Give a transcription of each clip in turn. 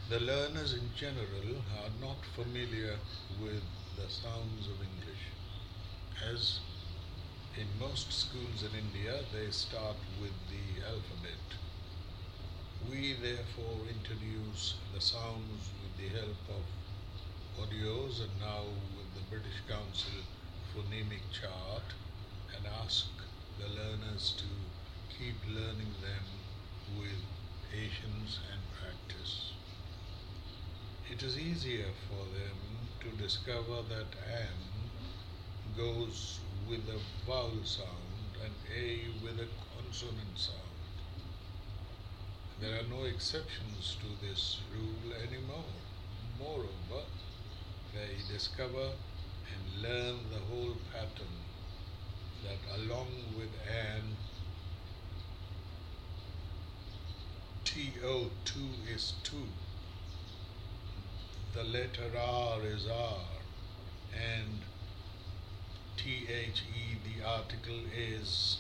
The learners in general are not familiar with the sounds of English, as in most schools in India they start with the alphabet. We therefore introduce the sounds with the help of audios and now with the British Council phonemic chart and ask the learners to keep learning them with patience and practice. It is easier for them to discover that an goes with a vowel sound and a with a consonant sound. There are no exceptions to this rule anymore. Moreover, they discover and learn the whole pattern that along with an TO2 is 2, the letter R is R, and THE, the article is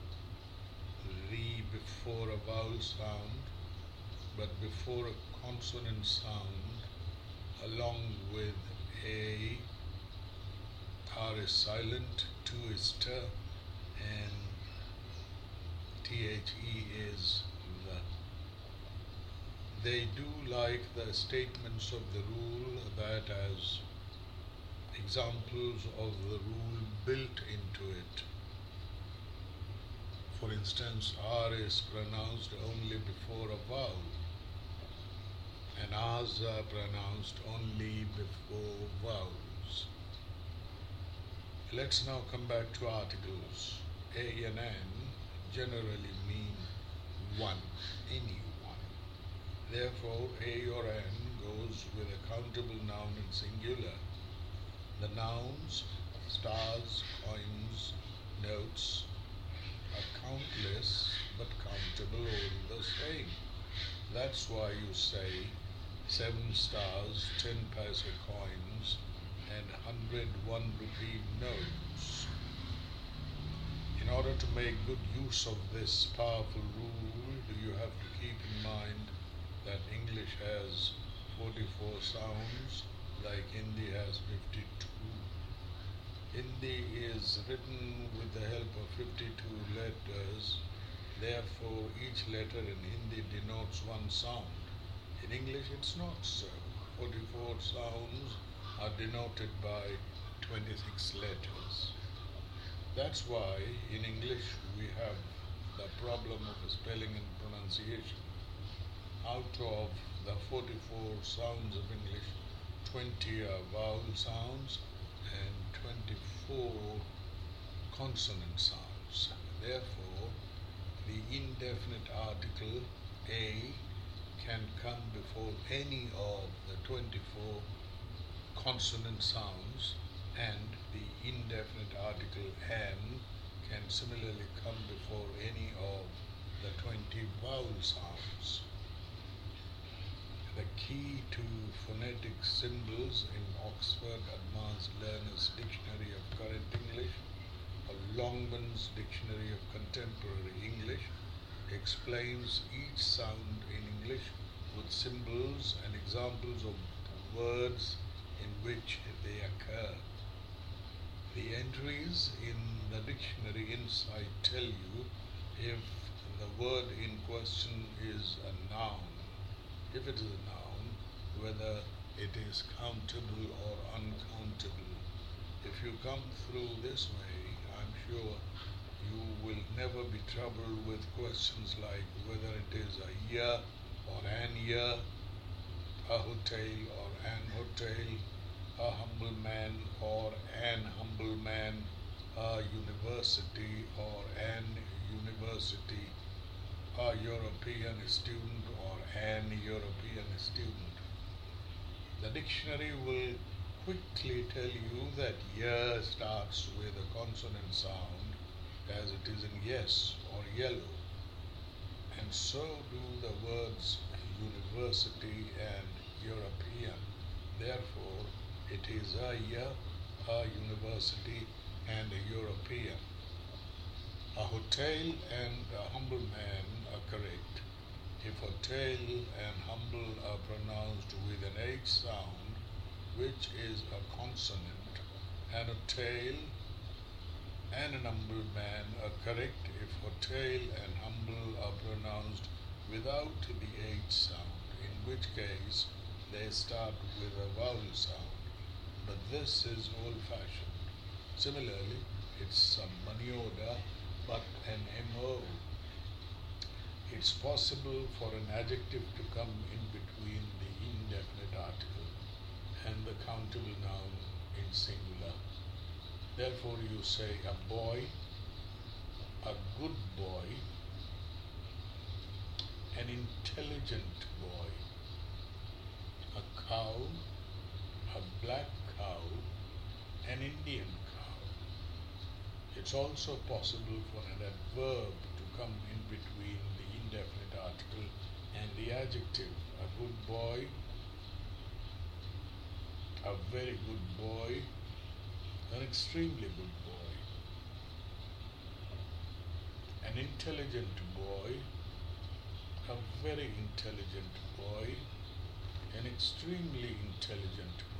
re before a vowel sound, but before a consonant sound, along with a, R is silent, 2 is t, and THE is the. They do like the statements of the rule that as examples of the rule built into it. For instance, R is pronounced only before a vowel, and R's are pronounced only before vowels. Let's now come back to articles. A and N generally mean one, any one. Therefore, A or N goes with a countable noun in singular. The nouns, stars, coins, notes, are countless but countable all the same. That's why you say 7 stars, 10 paisa coins, and 101 rupee notes. In order to make good use of this powerful rule, you have to keep in mind that English has 44 sounds, like Hindi has 52. Hindi is written with the help of 52 letters, therefore each letter in Hindi denotes one sound. In English it's not so. 44 sounds are denoted by 26 letters. That's why in English we have the problem of spelling and pronunciation. Out of the 44 sounds of English, 20 are vowel sounds and 24 consonant sounds. Therefore, the indefinite article a can come before any of the 24 consonant sounds, and the indefinite article an can similarly come before any of the 20 vowel sounds. The key to phonetic symbols in Oxford Advanced Learners Dictionary of Current English or Longman's Dictionary of Contemporary English explains each sound in English with symbols and examples of words in which they occur. The entries in the dictionary inside tell you if the word in question is a noun. If it is a noun, whether it is countable or uncountable. If you come through this way, I'm sure you will never be troubled with questions like whether it is a year or an year, a hotel or an hotel, a humble man or an humble man, a university or an university, a European student or an European student. The dictionary will quickly tell you that year starts with a consonant sound, as it is in yes or yellow, and so do the words university and European. Therefore, it is a year, a university, and a European. A hotel and a humble man are correct. if a tail and humble are pronounced with an H sound, which is a consonant, and a tail and an humble man are correct if a tail and humble are pronounced without the H sound, in which case they start with a vowel sound. But this is old-fashioned. Similarly, it's a manioda but an MO. It's possible for an adjective to come in between the indefinite article and the countable noun in singular. Therefore, you say a boy, a good boy, an intelligent boy, a cow, a black cow, an Indian cow. It's also possible for an adverb to come in between the indefinite article and the adjective. A good boy, a very good boy, an extremely good boy, an intelligent boy, a very intelligent boy, an extremely intelligent